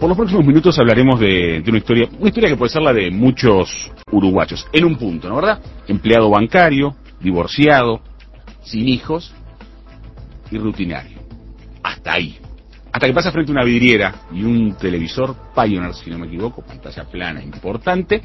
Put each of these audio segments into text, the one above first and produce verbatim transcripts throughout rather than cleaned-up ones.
por los próximos minutos hablaremos de, de una historia, una historia que puede ser la de muchos uruguayos, en un punto, ¿no verdad? Empleado bancario, divorciado, sin hijos y rutinario. Hasta ahí. Hasta que pasa frente a una vidriera y un televisor Pioneer, si no me equivoco, pantalla plana importante,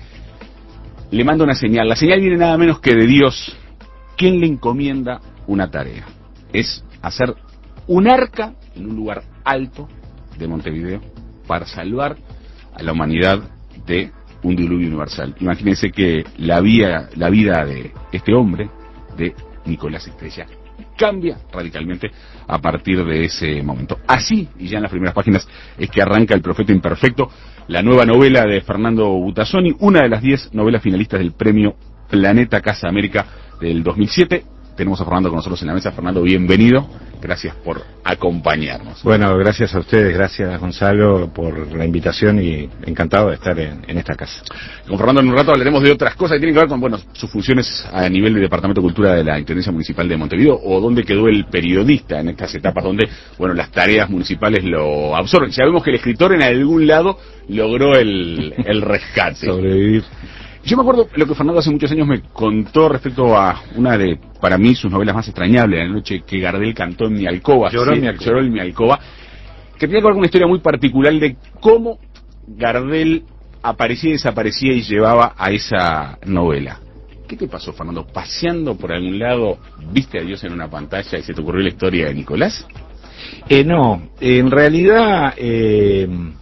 le manda una señal. La señal viene nada menos que de Dios, quien le encomienda una tarea. Es hacer un arca en un lugar alto de Montevideo para salvar a la humanidad de un diluvio universal. Imagínense que la vida, la vida de este hombre, de Nicolás Estrella, cambia radicalmente a partir de ese momento. Así, y ya en las primeras páginas, es que arranca El Profeta Imperfecto, la nueva novela de Fernando Butazzoni, una de las diez novelas finalistas del premio Planeta Casa América del dos mil siete. Tenemos a Fernando con nosotros en la mesa. Fernando, bienvenido. Gracias por acompañarnos. Bueno, gracias a ustedes, gracias Gonzalo por la invitación y encantado de estar en, en esta casa. Con Fernando en un rato hablaremos de otras cosas que tienen que ver con, bueno, sus funciones a nivel del Departamento de Cultura de la Intendencia Municipal de Montevideo, o dónde quedó el periodista en estas etapas donde, bueno, las tareas municipales lo absorben. Ya vemos que el escritor en algún lado logró el, el rescate. Sobrevivir. Yo me acuerdo lo que Fernando hace muchos años me contó respecto a una de, para mí, sus novelas más extrañables, La noche que Gardel cantó en mi alcoba. Lloró sí, en mi alcoba. Lloró en mi alcoba. Que tenía que ver con una historia muy particular de cómo Gardel aparecía y desaparecía y llevaba a esa novela. ¿Qué te pasó, Fernando? ¿Paseando por algún lado, viste a Dios en una pantalla y se te ocurrió la historia de Nicolás? Eh, no, en realidad eh,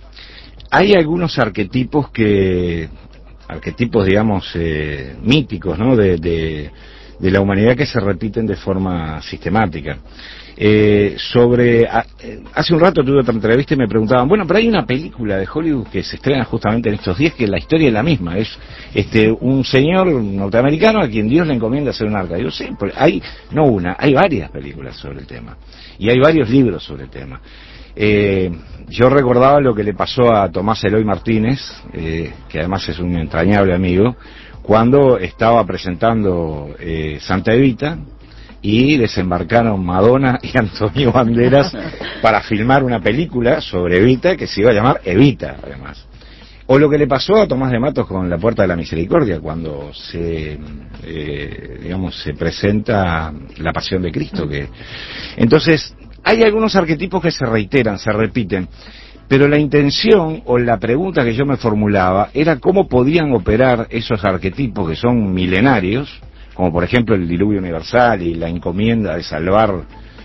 hay algunos arquetipos que... arquetipos, digamos, eh, míticos, ¿no? De, de, de la humanidad que se repiten de forma sistemática. Eh, sobre, a, eh, hace un rato tuve otra entrevista y me preguntaban, bueno, pero hay una película de Hollywood que se estrena justamente en estos días que la historia es la misma, es este un señor norteamericano a quien Dios le encomienda hacer un arca. Digo, sí, hay, no una, hay varias películas sobre el tema, y hay varios libros sobre el tema. Eh, yo recordaba lo que le pasó a Tomás Eloy Martínez, eh, que además es un entrañable amigo, cuando estaba presentando eh, Santa Evita y desembarcaron Madonna y Antonio Banderas para filmar una película sobre Evita que se iba a llamar Evita, además. O lo que le pasó a Tomás de Matos con La Puerta de la Misericordia, cuando se, eh, digamos, se presenta la Pasión de Cristo. Que entonces hay algunos arquetipos que se reiteran, se repiten, pero la intención o la pregunta que yo me formulaba era cómo podían operar esos arquetipos que son milenarios, como por ejemplo el diluvio universal y la encomienda de salvar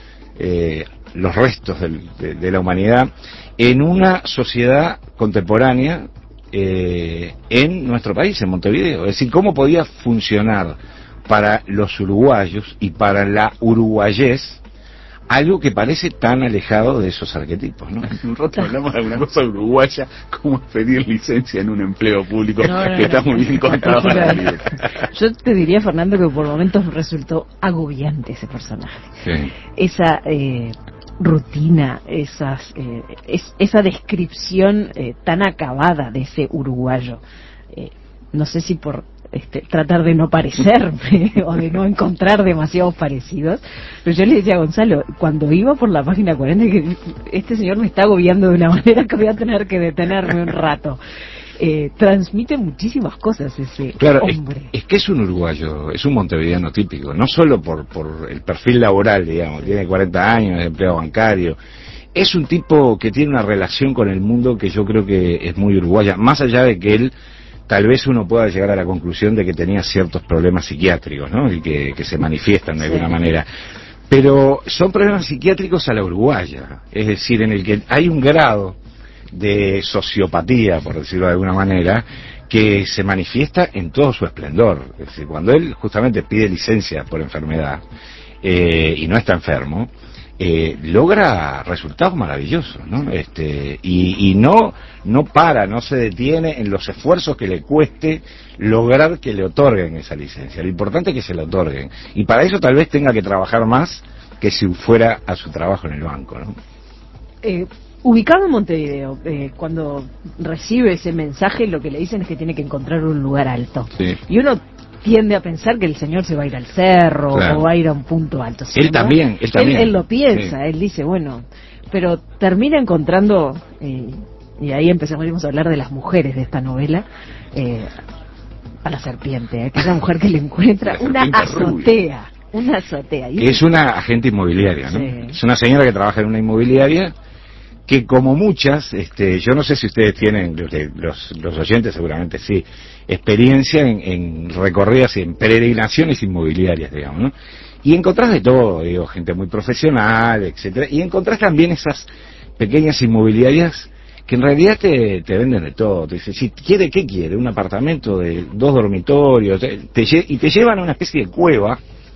eh, los restos del, de, de la humanidad, en una sociedad contemporánea eh, en nuestro país, en Montevideo. Es decir, cómo podía funcionar para los uruguayos y para la uruguayés algo que parece tan alejado de esos arquetipos, ¿no? Hace un rato hablamos de alguna cosa uruguaya, como pedir licencia en un empleo público, no, no, que está no, muy bien contado para la vida. Yo te diría, Fernando, que por momentos me resultó agobiante ese personaje. Sí. Esa eh, rutina, esas, eh, es, esa descripción eh, tan acabada de ese uruguayo. Eh, no sé si por Este, tratar de no parecerme o de no encontrar demasiados parecidos, pero yo le decía a Gonzalo, cuando iba por la página cuarenta, que este señor me está agobiando de una manera que voy a tener que detenerme un rato. Eh, transmite muchísimas cosas ese claro, hombre. Es, es que es un uruguayo, es un montevideano típico, no solo por, por el perfil laboral, digamos, tiene cuarenta años, es empleado bancario. Es un tipo que tiene una relación con el mundo que yo creo que es muy uruguaya, más allá de que él tal vez uno pueda llegar a la conclusión de que tenía ciertos problemas psiquiátricos, ¿no? Y que, que se manifiestan de sí. alguna manera. Pero son problemas psiquiátricos a la uruguaya, es decir, en el que hay un grado de sociopatía, por decirlo de alguna manera, que se manifiesta en todo su esplendor. Es decir, cuando él justamente pide licencia por enfermedad eh, y no está enfermo, Eh, logra resultados maravillosos, ¿no? Este, y, y no, no para, no se detiene en los esfuerzos que le cueste lograr que le otorguen esa licencia. Lo importante es que se la otorguen. Y para eso tal vez tenga que trabajar más que si fuera a su trabajo en el banco, ¿no? Eh, ubicado en Montevideo, eh, cuando recibe ese mensaje, lo que le dicen es que tiene que encontrar un lugar alto. Sí. Y uno tiende a pensar que el señor se va a ir al cerro, claro, o va a ir a un punto alto. Él ¿no? también, él también. Él, él lo piensa, sí. Él dice, bueno, pero termina encontrando eh, y ahí empezamos a hablar de las mujeres de esta novela, eh, a la serpiente, aquella mujer que le encuentra una azotea, una azotea. Que es una agente inmobiliaria, ¿no? Sí. Es una señora que trabaja en una inmobiliaria que, como muchas, este, yo no sé si ustedes tienen, los, los oyentes seguramente sí, experiencia en, en recorridas, en peregrinaciones inmobiliarias, digamos, ¿no? Y encontrás de todo, digo, gente muy profesional, etcétera, y encontrás también esas pequeñas inmobiliarias que en realidad te, te venden de todo. Te dicen, si quiere, ¿qué quiere? Un apartamento de dos dormitorios, te, te, y te llevan a una especie de cueva,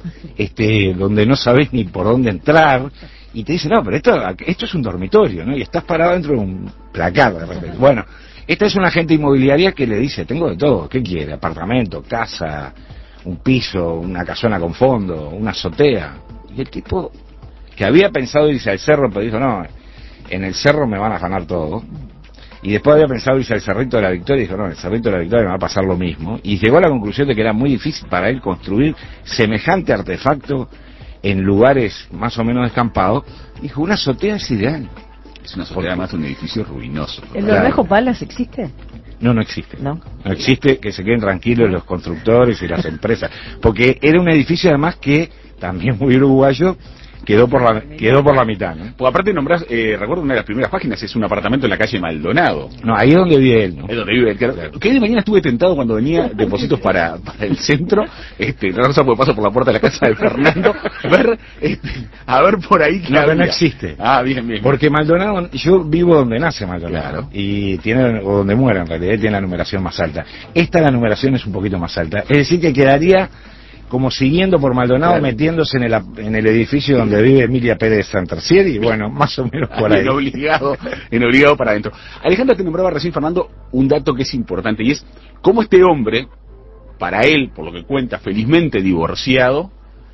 este, donde no sabes ni por dónde entrar, y te dicen, no, pero esto, esto es un dormitorio, ¿no? Y estás parado dentro de un placar de repente. Bueno, esta es una agente inmobiliaria que le dice, tengo de todo, ¿qué quiere? Apartamento, casa, un piso, una casona con fondo, una azotea. Y el tipo, que había pensado irse al cerro, pero dijo, no, en el cerro me van a afanar todo. Y después había pensado irse al Cerrito de la Victoria y dijo, no, en el Cerrito de la Victoria me va a pasar lo mismo. Y llegó a la conclusión de que era muy difícil para él construir semejante artefacto en lugares más o menos descampados. Dijo, una azotea es ideal. Es una azotea, además, un edificio ruinoso. ¿El Bermejo Palas existe? No, no existe. No. No existe, que se queden tranquilos los constructores y las empresas. Porque era un edificio, además, que también muy uruguayo, quedó por la quedó por la mitad, ¿no? Pues aparte nombrás, eh, recuerdo una de las primeras páginas, es un apartamento en la calle Maldonado. No, ahí es donde vive él, ¿no? Es donde vive él, claro. Que de mañana estuve tentado cuando venía depósitos para, para el centro, este, la cosa porque paso por la puerta de la casa de Fernando, ver, este, a ver por ahí que no, había. no existe. Ah, bien, bien. Porque Maldonado, yo vivo donde nace Maldonado, claro. Y tiene, o donde muere en realidad, tiene la numeración más alta. Esta la numeración es un poquito más alta, es decir que quedaría como siguiendo por Maldonado, claro, metiéndose en el, en el edificio donde vive Emilia Pérez Santercieri, y bueno, más o menos por ahí. En obligado, en obligado para adentro. Alejandra, te nombraba recién, Fernando, un dato que es importante, y es cómo este hombre, para él, por lo que cuenta, felizmente divorciado,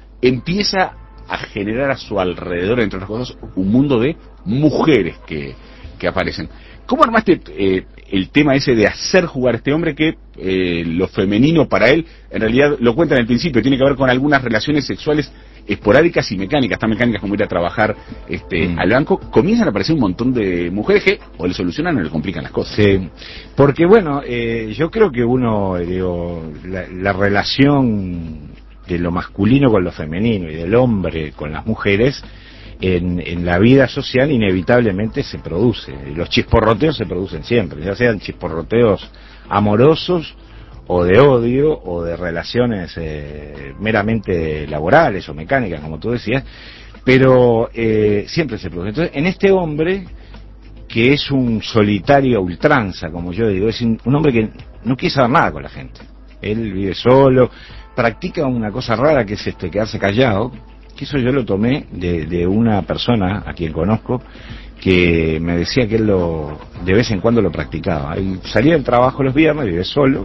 empieza a generar a su alrededor, entre otras cosas, un mundo de mujeres que, que aparecen. ¿Cómo armaste eh, el tema ese de hacer jugar a este hombre que eh, lo femenino para él, en realidad, lo cuenta en el principio, tiene que ver con algunas relaciones sexuales esporádicas y mecánicas, tan mecánicas como ir a trabajar este, mm. al banco? Comienzan a aparecer un montón de mujeres que o le solucionan o le complican las cosas. Sí, porque bueno, eh, yo creo que uno, digo, la, la relación de lo masculino con lo femenino y del hombre con las mujeres, En, en la vida social inevitablemente se produce. Los chisporroteos se producen siempre, ya sean chisporroteos amorosos o de odio o de relaciones eh, meramente laborales o mecánicas, como tú decías, pero eh, siempre se produce. Entonces, en este hombre, que es un solitario a ultranza, como yo digo, es un hombre que no quiere saber nada con la gente. Él vive solo, practica una cosa rara que es este quedarse callado, que eso yo lo tomé de, de una persona a quien conozco que me decía que él lo de vez en cuando lo practicaba. Él salía del trabajo los viernes, vive solo,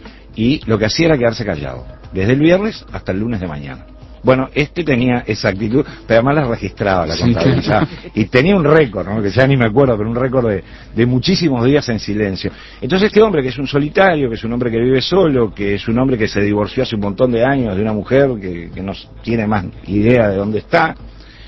y lo que hacía era quedarse callado, desde el viernes hasta el lunes de mañana. Bueno, este tenía esa actitud, pero además la registraba, la contabilizaba, y tenía un récord, ¿no? Que ya ni me acuerdo, pero un récord de, de muchísimos días en silencio. Entonces este hombre, que es un solitario, que es un hombre que vive solo, que es un hombre que se divorció hace un montón de años de una mujer que, que no tiene más idea de dónde está,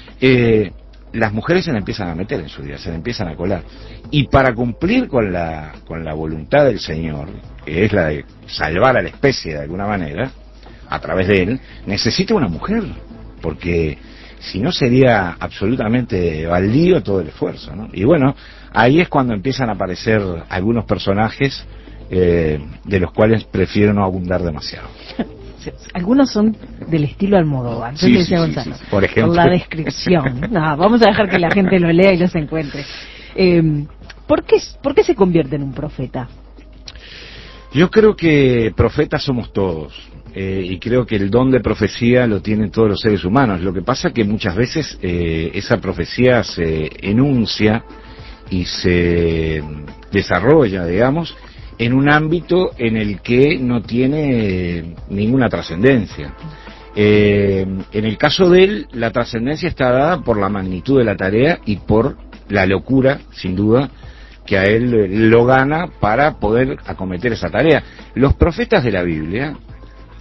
eh, las mujeres se le empiezan a meter en su vida, se le empiezan a colar. Y para cumplir con la, con la voluntad del Señor, que es la de salvar a la especie de alguna manera, a través de él, necesita una mujer, porque si no sería absolutamente baldío todo el esfuerzo, ¿no? Y bueno, ahí es cuando empiezan a aparecer algunos personajes eh, de los cuales prefiero no abundar demasiado. Algunos son del estilo Almodóvar, sí, decía sí, Gonzalo, sí, sí. Por ejemplo, por la descripción. No, vamos a dejar que la gente lo lea y los encuentre. Eh, ¿por qué, ¿Por qué se convierte en un profeta? Yo creo que profetas somos todos. Eh, y creo que el don de profecía lo tienen todos los seres humanos. Lo que pasa que muchas veces eh, esa profecía se enuncia y se desarrolla, digamos, en un ámbito en el que no tiene ninguna trascendencia. Eh, en el caso de él, la trascendencia está dada por la magnitud de la tarea y por la locura, sin duda, que a él lo gana para poder acometer esa tarea. Los profetas de la Biblia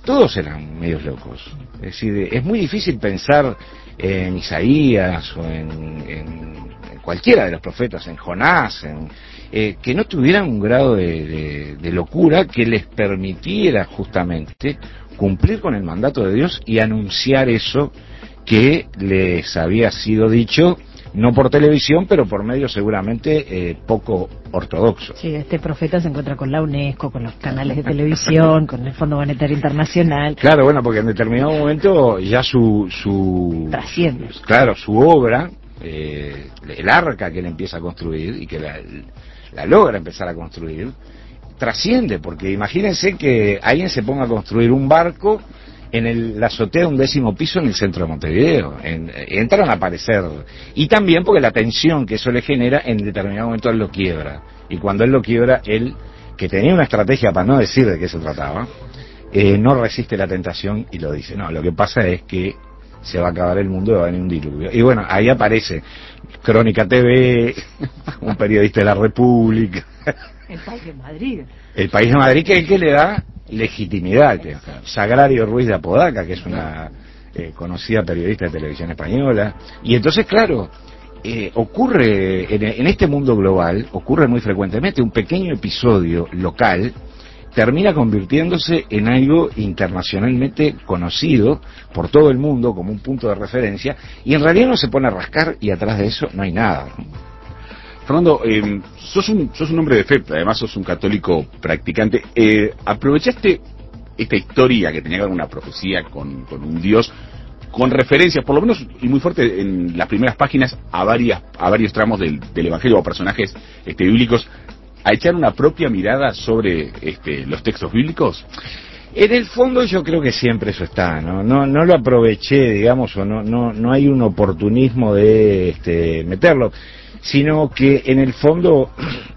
todos eran medios locos. Es decir, es muy difícil pensar en Isaías o en, en, en cualquiera de los profetas, en Jonás, en, eh, que no tuvieran un grado de, de, de locura que les permitiera justamente cumplir con el mandato de Dios y anunciar eso que les había sido dicho, no por televisión, pero por medios seguramente eh, poco ortodoxos. Sí, este profeta se encuentra con la UNESCO, con los canales de televisión, con el Fondo Monetario Internacional. Claro, bueno, porque en determinado momento ya su... su Trasciende. Claro, su obra, eh, el arca que él empieza a construir y que la, la logra empezar a construir, trasciende, porque imagínense que alguien se ponga a construir un barco en el, la azotea de un décimo piso en el centro de Montevideo. En, entran a aparecer. Y también porque la tensión que eso le genera, en determinado momento él lo quiebra. Y cuando él lo quiebra, él, que tenía una estrategia para no decir de qué se trataba, eh, no resiste la tentación y lo dice. No, lo que pasa es que se va a acabar el mundo y va a venir un diluvio. Y bueno, ahí aparece Crónica T V, un periodista de la República. El País de Madrid. El País de Madrid, que es el que le da legitimidad. Que, Sagrario Ruiz de Apodaca, que es una eh, conocida periodista de televisión española. Y entonces, claro, eh, ocurre, en, en este mundo global, ocurre muy frecuentemente un pequeño episodio local termina convirtiéndose en algo internacionalmente conocido por todo el mundo como un punto de referencia, y en realidad uno se pone a rascar y atrás de eso no hay nada. Fernando, eh, sos un sos un hombre de fe, además sos un católico practicante. Eh, ¿Aprovechaste esta historia que tenía que ver con una profecía, con, con un Dios, con referencias, por lo menos y muy fuerte en las primeras páginas, a varias a varios tramos del, del Evangelio o personajes este, bíblicos, a echar una propia mirada sobre este, los textos bíblicos? En el fondo yo creo que siempre eso está, ¿no? No, no lo aproveché, digamos, o no, no, no hay un oportunismo de este, meterlo, sino que en el fondo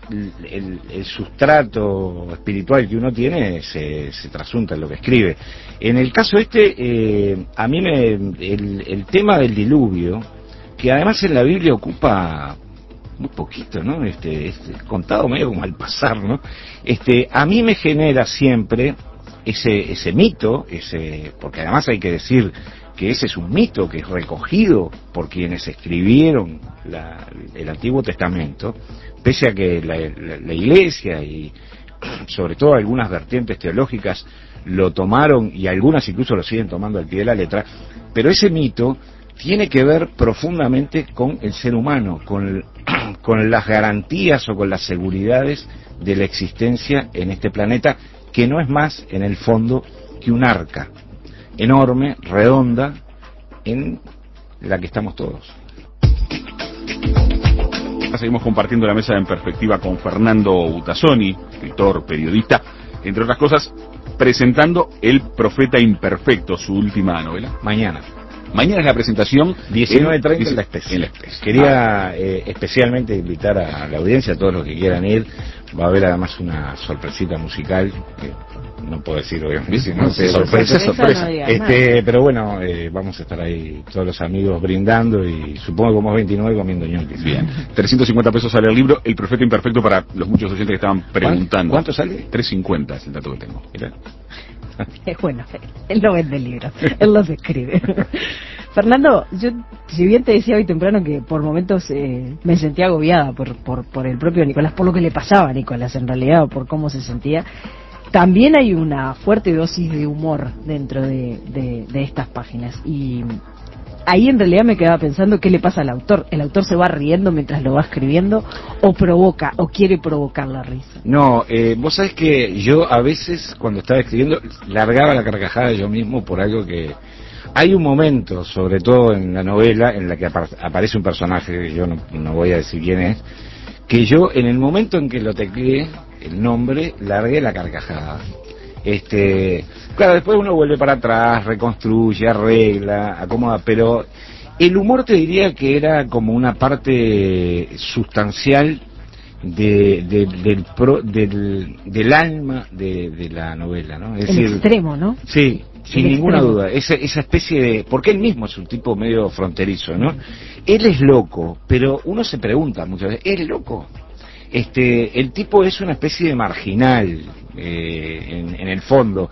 el, el sustrato espiritual que uno tiene se, se trasunta en lo que escribe. En el caso este, eh, a mí me, el, el tema del diluvio, que además en la Biblia ocupa muy poquito, ¿no? Este, este, contado medio como al pasar, ¿no? Este, a mí me genera siempre ese, ese mito, ese, porque además hay que decir que ese es un mito que es recogido por quienes escribieron la, el Antiguo Testamento, pese a que la, la, la Iglesia y sobre todo algunas vertientes teológicas lo tomaron y algunas incluso lo siguen tomando al pie de la letra, pero ese mito tiene que ver profundamente con el ser humano, con, con las garantías o con las seguridades de la existencia en este planeta, que no es más en el fondo que un arca enorme, redonda, en la que estamos todos. Seguimos compartiendo la mesa en perspectiva con Fernando Butazzoni, escritor, periodista, entre otras cosas, presentando El Profeta Imperfecto, su última novela. Mañana. Mañana es la presentación. diecinueve treinta en la especie. En la especie. Quería ah. eh, especialmente invitar a la audiencia, a todos los que quieran ir. Va a haber además una sorpresita musical, que no puedo decir obviamente, si no, sí, sorpresa, sorpresa. No este, pero bueno, eh, vamos a estar ahí todos los amigos brindando y supongo que como es veintinueve comiendo ñoquis. Bien. trescientos cincuenta pesos sale el libro El Profeta Imperfecto, para los muchos oyentes que estaban preguntando. ¿Cuánto sale? trescientos cincuenta es el dato que tengo. Mirá. Es bueno, él no vende libros, él los escribe. Fernando, yo si bien te decía hoy temprano que por momentos eh, me sentía agobiada por, por, por el propio Nicolás, por lo que le pasaba a Nicolás en realidad, o por cómo se sentía, también hay una fuerte dosis de humor dentro de, de, de estas páginas. Y ahí en realidad me quedaba pensando qué le pasa al autor. ¿El autor se va riendo mientras lo va escribiendo o provoca o quiere provocar la risa? No, eh, vos sabés que yo a veces cuando estaba escribiendo largaba la carcajada yo mismo por algo que... Hay un momento, sobre todo en la novela, en la que apa- aparece un personaje, que yo no, no voy a decir quién es, que yo en el momento en que lo tecleé, el nombre, largué la carcajada. Este, claro, después uno vuelve para atrás, reconstruye, arregla, acomoda, pero el humor te diría que era como una parte sustancial de, de, del, pro, del del alma de, de la novela, ¿no? Es el decir, extremo, ¿no? Sí, sin el ninguna extremo. duda, esa, esa especie de... Porque él mismo es un tipo medio fronterizo, ¿no? Él es loco, pero uno se pregunta muchas veces, ¿es loco? Este, el tipo es una especie de marginal, eh, en, en el fondo.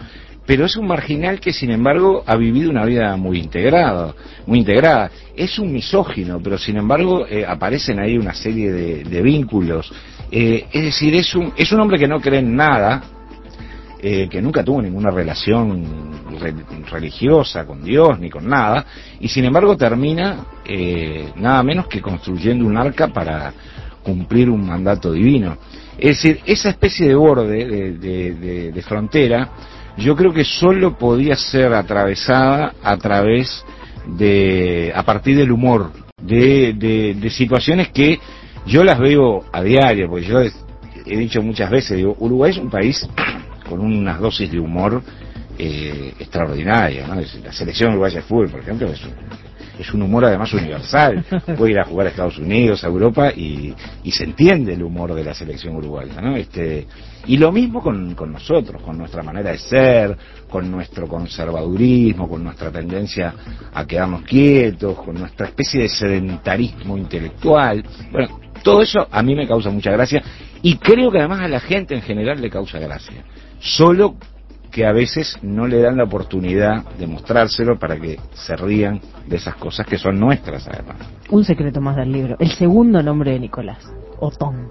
pero es un marginal que sin embargo ha vivido una vida muy integrada, muy integrada. Es un misógino, pero sin embargo eh, aparecen ahí una serie de, de vínculos. Eh, es decir, es un, es un hombre que no cree en nada, eh, que nunca tuvo ninguna relación re, religiosa con Dios ni con nada, y sin embargo termina eh, nada menos que construyendo un arca para cumplir un mandato divino. Es decir, esa especie de borde de, de, de, de frontera, yo creo que solo podía ser atravesada a través de, a partir del humor, de, de, de situaciones que yo las veo a diario, porque yo he dicho muchas veces, digo, Uruguay es un país con unas dosis de humor eh, extraordinarias, ¿no? La selección uruguaya de fútbol, por ejemplo, es un, es un humor además universal. Puede ir a jugar a Estados Unidos, a Europa, y, y se entiende el humor de la selección uruguaya, ¿no? Este, y lo mismo con, con nosotros, con nuestra manera de ser, con nuestro conservadurismo, con nuestra tendencia a quedarnos quietos, con nuestra especie de sedentarismo intelectual. Bueno, todo eso a mí me causa mucha gracia, y creo que además a la gente en general le causa gracia. Solo que a veces no le dan la oportunidad de mostrárselo para que se rían de esas cosas que son nuestras, además. Un secreto más del libro, el segundo nombre de Nicolás, Otón.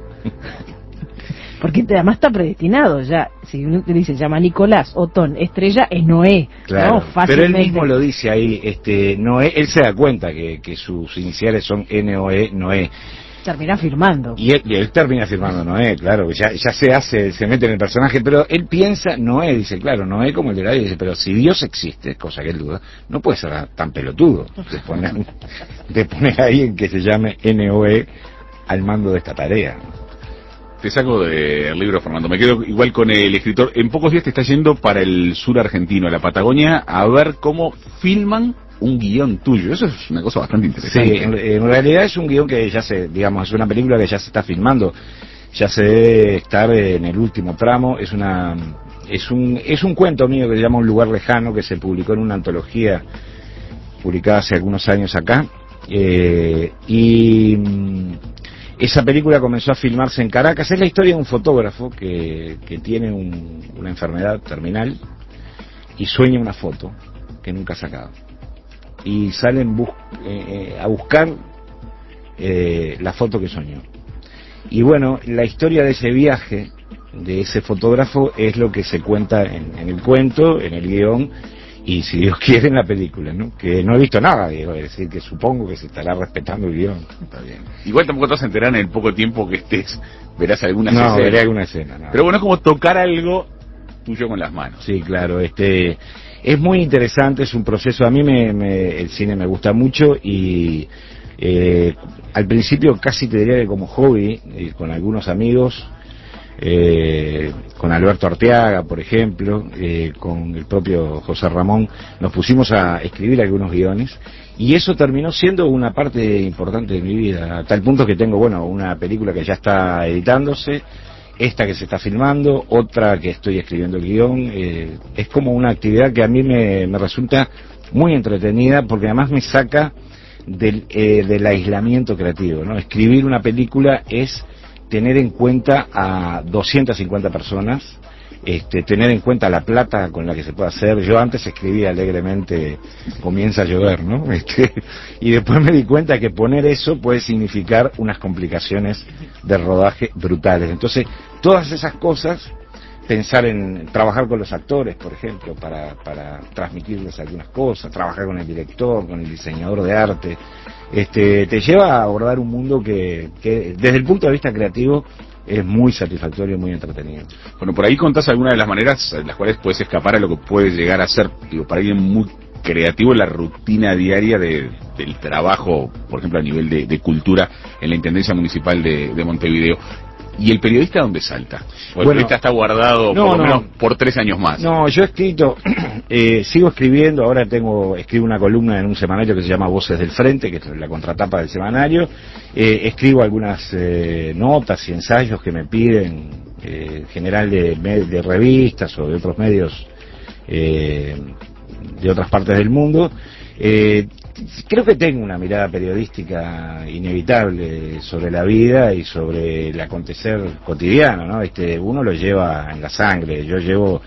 Porque además está predestinado ya. Si uno te dice, llama Nicolás, Otón, Estrella, es Noé. Claro, ¿no? pero él mismo lo dice ahí, este, Noé, él se da cuenta que, que sus iniciales son N O E, Noé. Termina firmando. Y él, y él termina firmando Noé, claro, ya, ya se hace, se mete en el personaje, pero él piensa, Noé, dice, claro, Noé como el de la Biblia, dice, pero si Dios existe, cosa que él duda, no puede ser tan pelotudo de poner, de poner ahí en que se llame N O E al mando de esta tarea. Te saco del libro, Fernando, me quedo igual con el escritor. En pocos días te está yendo para el sur argentino, a la Patagonia, a ver cómo filman un guión tuyo. Eso es una cosa bastante interesante. Sí, en, en realidad es un guión que ya se, digamos, es una película que ya se está filmando, ya se debe estar en el último tramo. Es una, es un, es un cuento mío que se llama Un lugar lejano, que se publicó en una antología publicada hace algunos años acá, eh, y esa película comenzó a filmarse en Caracas. Es la historia de un fotógrafo que, que tiene un, una enfermedad terminal y sueña una foto que nunca ha sacado. Y salen bus eh, a buscar eh, la foto que soñó. Y bueno, la historia de ese viaje de ese fotógrafo es lo que se cuenta en, en el cuento, en el guión, y si Dios quiere en la película, ¿no? Que no he visto nada, digo, es decir, que supongo que se estará respetando el guión. Está bien. Igual tampoco te vas a enterar en el poco tiempo que estés, verás alguna escena. No, veré alguna escena. No. Pero bueno, es como tocar algo tuyo con las manos. Sí, claro, este... es muy interesante, es un proceso, a mí me, me, el cine me gusta mucho, y eh, al principio casi te diría que como hobby, eh, con algunos amigos, eh, con Alberto Arteaga, por ejemplo, eh, con el propio José Ramón, nos pusimos a escribir algunos guiones, y eso terminó siendo una parte importante de mi vida, a tal punto que tengo, bueno, una película que ya está editándose, esta que se está filmando, otra que estoy escribiendo el guión. Eh, es como una actividad que a mí me, me resulta muy entretenida, porque además me saca del, eh, del aislamiento creativo, ¿no? Escribir una película es tener en cuenta a doscientas cincuenta personas, este, tener en cuenta la plata con la que se puede hacer. Yo antes escribía alegremente Comienza a llover, ¿no? Este, y después me di cuenta que poner eso puede significar unas complicaciones de rodaje brutales. Entonces, todas esas cosas, pensar en trabajar con los actores, por ejemplo, para, para transmitirles algunas cosas, trabajar con el director, con el diseñador de arte, este, te lleva a abordar un mundo que, que desde el punto de vista creativo es muy satisfactorio y muy entretenido. Bueno, por ahí contás algunas de las maneras en las cuales puedes escapar a lo que puede llegar a ser, digo, para alguien muy creativo, la rutina diaria de, del trabajo, por ejemplo, a nivel de, de cultura en la Intendencia Municipal de, de Montevideo. ¿Y el periodista dónde salta? ¿O el bueno, periodista está guardado no, por lo no, menos por tres años más? No, yo he escrito, eh, sigo escribiendo, ahora tengo escribo una columna en un semanario que se llama Voces del Frente, que es la contratapa del semanario. Eh, escribo algunas eh, notas y ensayos que me piden, eh, en general de, de revistas o de otros medios eh, de otras partes del mundo. Eh, creo que tengo una mirada periodística inevitable sobre la vida y sobre el acontecer cotidiano, ¿no? Este, uno lo lleva en la sangre. Yo llevo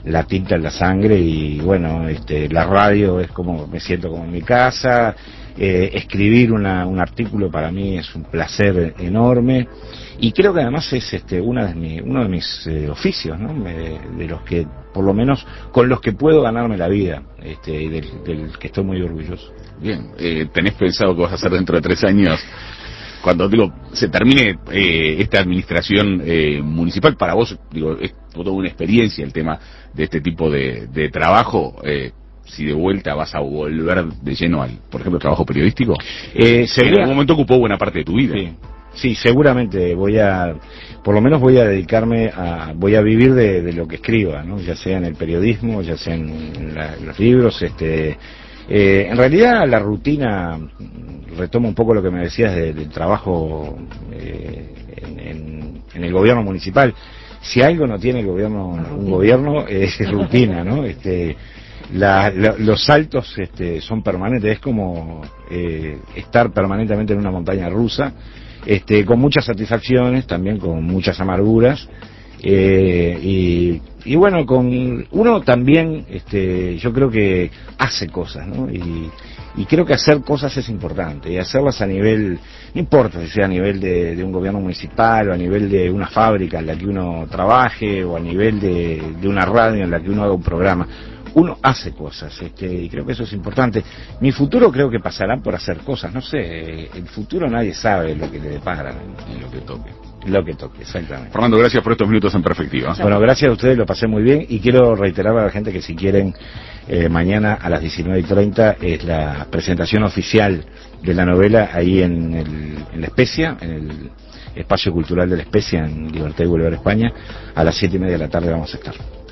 la tinta en la sangre y bueno, este, la radio es como, me siento como en mi casa, eh, escribir una, un artículo para mí es un placer enorme y creo que además es este, una de mi, uno de mis eh, oficios, ¿no? Me, de los que, por lo menos, con los que puedo ganarme la vida, este, y del, del que estoy muy orgulloso. Bien, eh, ¿tenés pensado qué vas a hacer dentro de tres años? Cuando digo se termine eh, esta administración eh, municipal, para vos digo es toda una experiencia el tema de este tipo de, de trabajo. Eh, si de vuelta vas a volver de lleno al, por ejemplo, trabajo periodístico, eh, que en algún momento ocupó buena parte de tu vida. Sí, sí, seguramente voy a, por lo menos voy a dedicarme a, voy a vivir de, de lo que escriba, ¿no? Ya sea en el periodismo, ya sea en, la, en los libros, este. Eh, en realidad la rutina, retomo un poco lo que me decías de, del trabajo eh, en, en, en el gobierno municipal. Si algo no tiene el gobierno, un gobierno es rutina, ¿no? Este, la, la, los saltos este, son permanentes, es como eh, estar permanentemente en una montaña rusa, este, con muchas satisfacciones, también con muchas amarguras. Eh, y, y bueno, con uno también, este, yo creo que hace cosas, ¿no? Y, y creo que hacer cosas es importante, y hacerlas a nivel, no importa si sea a nivel de, de un gobierno municipal, o a nivel de una fábrica en la que uno trabaje, o a nivel de, de una radio en la que uno haga un programa. Uno hace cosas, este, y creo que eso es importante. Mi futuro creo que pasará por hacer cosas, no sé, el futuro nadie sabe lo que le depara, Y lo que toque. Lo que toque, exactamente. Fernando, gracias por estos minutos en perspectiva. Bueno, gracias a ustedes, lo pasé muy bien y quiero reiterar a la gente que si quieren, eh, mañana a las diecinueve y treinta es la presentación oficial de la novela ahí en, el, en La Especia, en el Espacio Cultural de La Especia, en Libertad y Boulevard España. A las siete y media de la tarde vamos a estar.